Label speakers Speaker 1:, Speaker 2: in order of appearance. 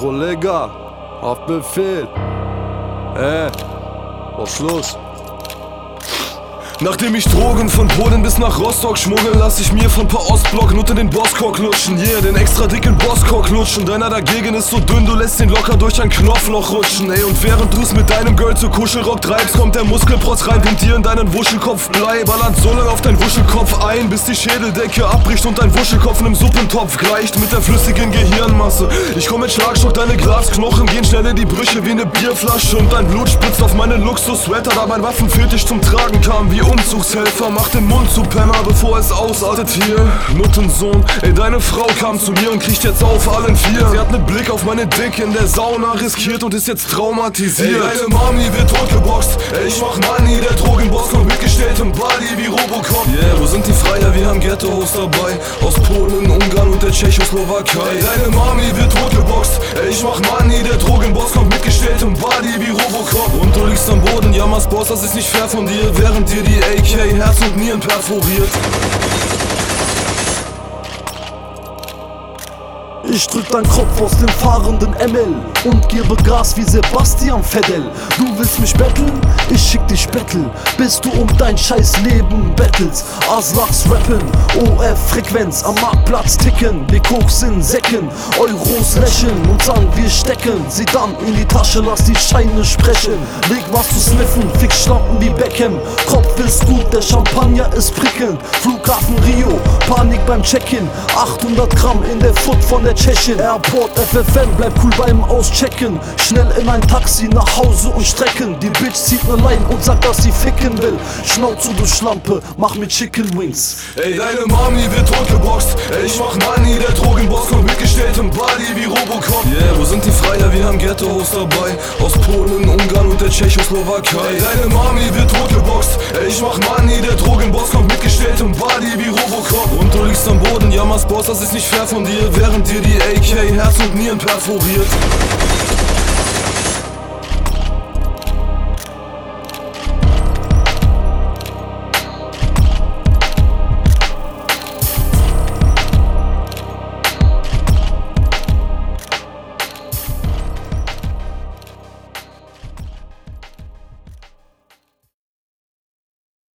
Speaker 1: Kollege, Haftbefehl. Was los?
Speaker 2: Nachdem ich Drogen von Polen bis nach Rostock schmuggel, lass ich mir von paar Ostblock-Nutten den Boskor knutschen. Yeah, den extra dicken Boskor knutschen. Deiner dagegen ist so dünn, du lässt ihn locker durch ein Knopfloch rutschen. Ey, und während du's mit deinem Girl zu Kuschelrock treibst, kommt der Muskelprotz rein, pumpt dir in deinen Wuschelkopf Blei. Ballert so lang auf dein Wuschelkopf ein, bis die Schädeldecke abbricht und dein Wuschelkopf in einem Suppentopf gleicht mit der flüssigen Gehirnmasse. Ich komm mit Schlagstock, deine Glasknochen gehen schnell in die Brüche wie ne Bierflasche. Und dein Blut spritzt auf meinen Luxus-Sweater, da mein Waffenfetisch zum Tragen kam wie Umzugshelfer. Mach den Mund zu Penner, bevor es ausartet hier. Nuttensohn, ey, deine Frau kam zu mir und kriecht jetzt auf allen vier. Sie hat nen Blick auf meine Dick in der Sauna riskiert und ist jetzt traumatisiert. Ey, deine Mami wird totgeboxt. Ey, ich mach Money, der Drogenboss kommt mit gestelltem Body wie Robocop. Yeah, wo sind die Freier? Wir haben Ghetto-Host dabei. Aus Polen, Ungarn und der Tschechoslowakei. Ey, deine Mami wird totgeboxt. Ey, ich mach Money, der Drogenboss kommt mit gestelltem Body wie Robocop. Und du liegst am Boden, jammerst Boss, das ist nicht fair von dir, während dir die AK Herz und Nieren perforiert.
Speaker 3: Ich drück dein Kopf aus dem fahrenden ML und gebe Gas wie Sebastian Vettel. Du willst mich betteln? Ich schick dich bettel, bis du um dein scheiß Leben bettelst. Aslaks rappen, OF-Frequenz am Marktplatz ticken. Wir Koks in Säcken, Euros lächeln und sagen wir stecken sie dann in die Tasche, lass die Scheine sprechen. Leg was zu sniffen, fix Schlampen wie Beckham. Kopf ist gut, der Champagner ist prickelnd. Flughafen Rio, Panik beim Check-in. 800 Gramm in der Foot von der Tschechin. Airport FFN, bleib cool beim Auschecken. Schnell in ein Taxi nach Hause und strecken. Die Bitch zieht ne Line und sagt, dass sie ficken will. Schnauze du Schlampe, mach mit Chicken Wings.
Speaker 2: Ey, deine Mami wird totgeboxt. Ey, ich mach Money, der Drogenboss kommt mit gestelltem Body wie Robocop. Yeah, wo sind die Freier? Wir haben Ghetto-Host dabei. Aus Polen, Ungarn und der Tschechoslowakei. Ey, deine Mami wird totgeboxt. Ey, ich mach Money, der Drogenboss kommt mit gestelltem Body wie Robocop. Und du liegst am Boden, jammerst Boss, das ist nicht fair von dir, während dir die AK Herz und Nieren perforiert.